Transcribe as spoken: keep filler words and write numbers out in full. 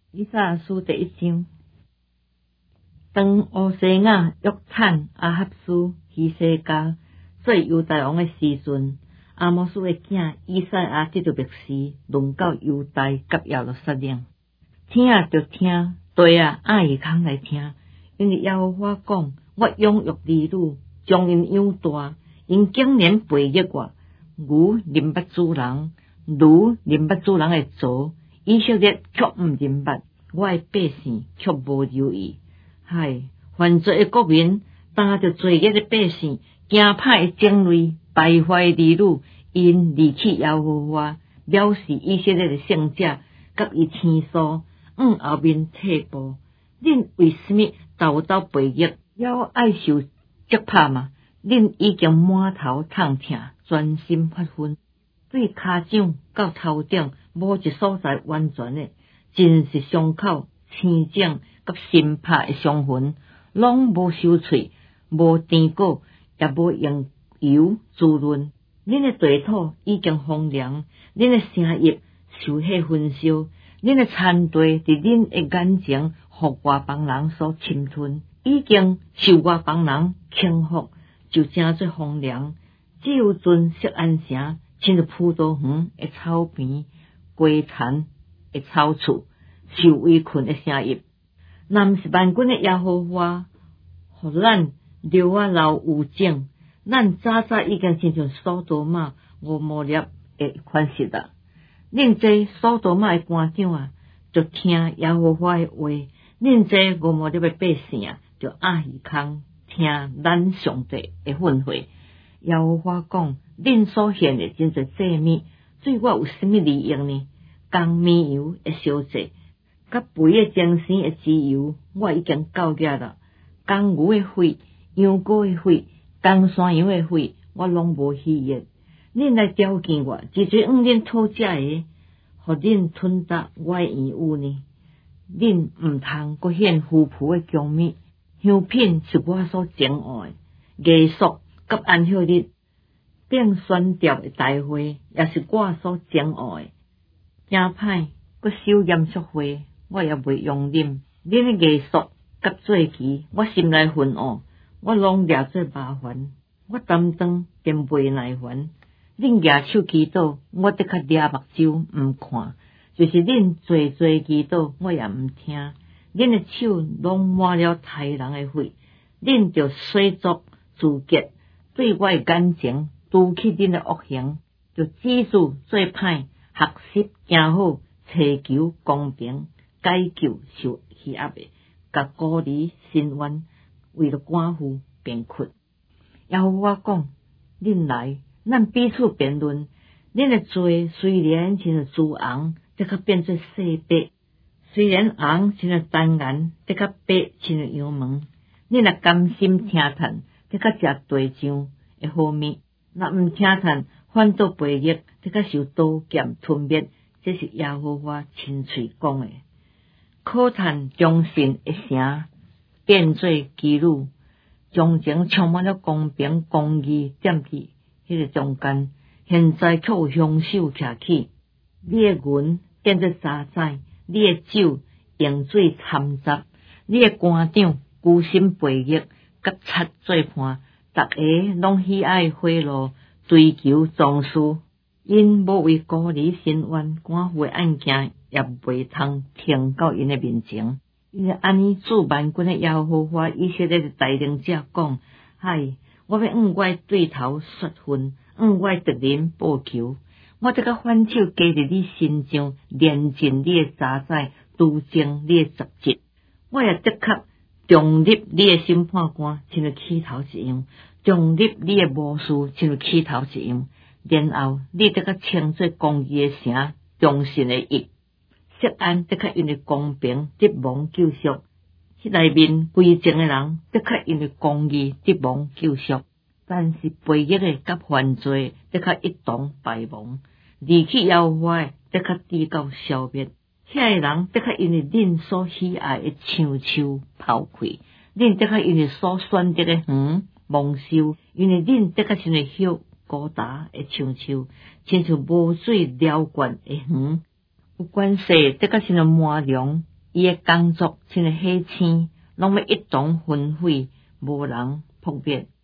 以赛亚书第一章，当乌西雅、约坦、阿哈斯、希西家做犹大王的时阵，阿摩斯的囝以赛亚得到密示，轮到犹大甲耶路撒冷。听啊着听，对啊爱耳孔来听，因为耶和华讲：我养育儿女，将因养大，因竟然背逆我，牛认捌主人，驴认捌主人的槽，以色列却毋认捌。我的百姓却无留意，嗨！犯罪的国民，担着罪孽的百姓，惊怕的精锐，败坏的儿女，因离弃耶和华，藐视以色列的圣者，甲伊天数，往后面退步。恁为什么斗斗背逆，要爱受责罚嘛？恁已经满头痛痛，全身发昏，对骹掌到头顶无一所在完全的。真是伤口、青肿甲心拍的伤痕，拢无收喙，无甜果，也无用油滋润。恁的地土已经荒凉，恁的城邑受火焚烧，恁的田地伫恁的眼前，互外邦人所侵吞，已经受外邦人轻覆，就真做荒凉。只有尊锡安城，亲像葡萄园的草坪、瓜田的草厝，受围困的城邑。若毋是万军的耶和华，互咱留啊留有种，咱早早已经亲像索多玛、俄摩列的款式啦。恁这索多玛的官长啊，就听耶和华的话；恁这俄摩列的百姓啊，就爱耳孔听咱上帝的训诲。耶和华讲：恁所献的真侪祭物，对我有甚么利益呢？公绵油的烧祭，甲肥的精鲜的脂油，我已经够额啦。公牛的血、羊羔的血、公山羊的血，我拢无喜悦。恁来挑拣我，只做往恁讨食的，互恁吞达我的言语呢？恁毋通阁献腐朴的供物，香品是我所憎恶的，艺术甲安息日并宣调的大会，也是我所憎恶的。惊歹，阁守严肃会，我也袂容忍。恁的艺术甲做期，我心内愤恶，我拢掠做麻烦。我担当便袂耐烦。恁举手祈祷，我得较掠目睭毋看；就是恁做做祈祷，我也毋听。恁的手拢满了杀人的血，恁就洗足自洁，对我的眼前拄起恁的恶行，就指示做歹。学习行好，祈求公平，解救受欺压的，甲鼓励伸冤，为了官府辩屈。耶和华讲：恁来，咱彼此辩论。恁的罪虽然亲像朱红，得较变做细白；虽然红亲像丹颜，得较白亲像羊毛。恁若甘心听叹，得较食地上的好物；若毋听叹，反倒背逆，得较受刀剑吞灭。这是耶和华亲嘴讲的。可叹忠信的城变做妓女，从前充满了公平公义踮伫迄个中间，现在却有凶手徛起。你的银变做渣滓，你的酒用水掺杂，你的官长居心背逆，甲贼做伴，逐个拢喜爱贿赂，追求壮士。因无为孤儿伸冤，官府的案件也袂通停到因的面前。因为安尼，驻万军的耶和华以色列的带领者讲：嗨，我要往我的对头说分，往我的敌人报仇。我得甲反手加伫你身上，连尽你的渣滓，拄正你的杂质。我也得较重立你的审判官，亲像起头一样；重立你的魔术，亲像起头一样。然后，你得较称做公义的城，忠信的邑。锡安得较因为公平得蒙救赎，迄内面规正的人得较因为公义得蒙救赎。但是背逆的甲犯罪得较一同败亡，离弃耶和华的得较低到消灭。遐个人得较因为恁所喜爱的香树抛开，恁得较因为所选择的园蒙羞，因为恁得较像个叶高大的香树，亲像无水辽阔的园。有关系得较像个麻凉伊诶工作亲诶火星，拢要一同焚毁，无人扑灭。